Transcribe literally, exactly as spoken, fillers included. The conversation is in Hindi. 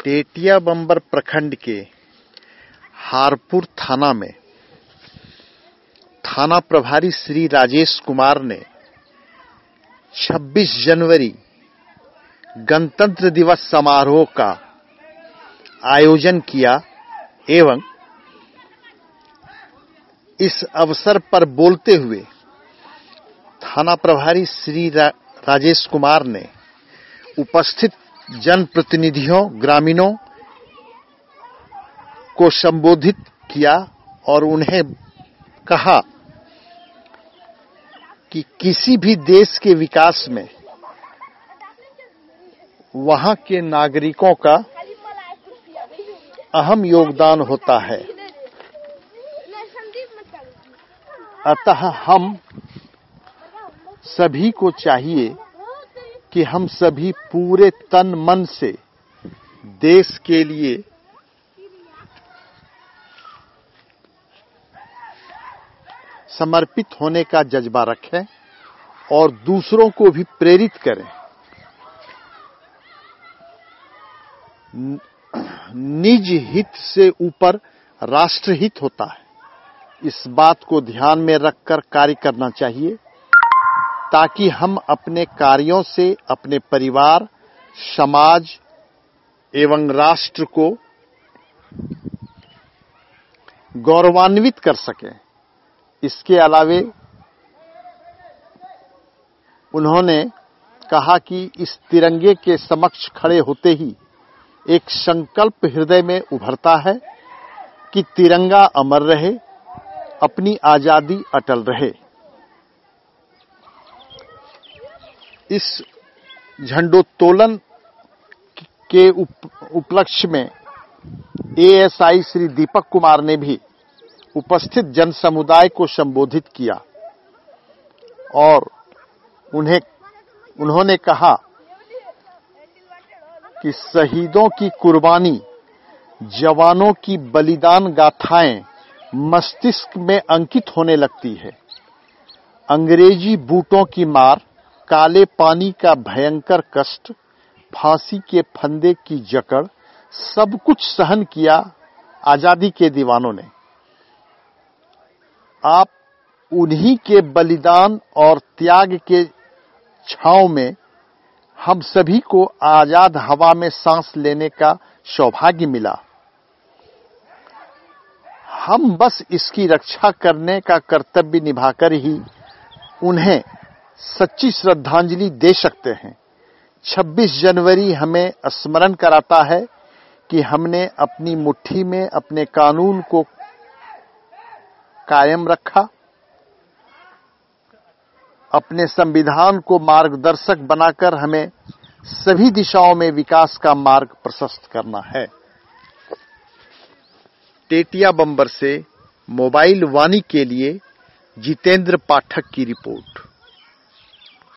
टेटिया बंबर प्रखंड के हारपुर थाना में थाना प्रभारी श्री राजेश कुमार ने छब्बीस जनवरी गणतंत्र दिवस समारोह का आयोजन किया एवं इस अवसर पर बोलते हुए थाना प्रभारी श्री रा, राजेश कुमार ने उपस्थित जनप्रतिनिधियों ग्रामीणों को संबोधित किया और उन्हें कहा कि किसी भी देश के विकास में वहां के नागरिकों का अहम योगदान होता है। अतः हम सभी को चाहिए कि हम सभी पूरे तन मन से देश के लिए समर्पित होने का जज्बा रखें और दूसरों को भी प्रेरित करें। निज हित से ऊपर राष्ट्र हित होता है। इस बात को ध्यान में रखकर कार्य करना चाहिए ताकि हम अपने कार्यों से अपने परिवार, समाज एवं राष्ट्र को गौरवान्वित कर सकें। इसके अलावे उन्होंने कहा कि इस तिरंगे के समक्ष खड़े होते ही एक संकल्प हृदय में उभरता है कि तिरंगा अमर रहे, अपनी आजादी अटल रहे। इस झंडोत्तोलन के उप, उपलक्ष्य में एएसआई श्री दीपक कुमार ने भी उपस्थित जन समुदाय को संबोधित किया और उन्हें उन्होंने कहा कि शहीदों की कुर्बानी, जवानों की बलिदान गाथाएं मस्तिष्क में अंकित होने लगती है। अंग्रेजी बूटों की मार, काले पानी का भयंकर कष्ट, फांसी के फंदे की जकड़, सब कुछ सहन किया आजादी के दीवानों ने। आप उन्हीं के बलिदान और त्याग के छांव में हम सभी को आजाद हवा में सांस लेने का सौभाग्य मिला। हम बस इसकी रक्षा करने का कर्तव्य निभाकर ही उन्हें सच्ची श्रद्धांजलि दे सकते हैं। छब्बीस जनवरी हमें स्मरण कराता है कि हमने अपनी मुट्ठी में अपने कानून को कायम रखा, अपने संविधान को मार्गदर्शक बनाकर हमें सभी दिशाओं में विकास का मार्ग प्रशस्त करना है। टेटिया बंबर से मोबाइल वाणी के लिए जितेंद्र पाठक की रिपोर्ट।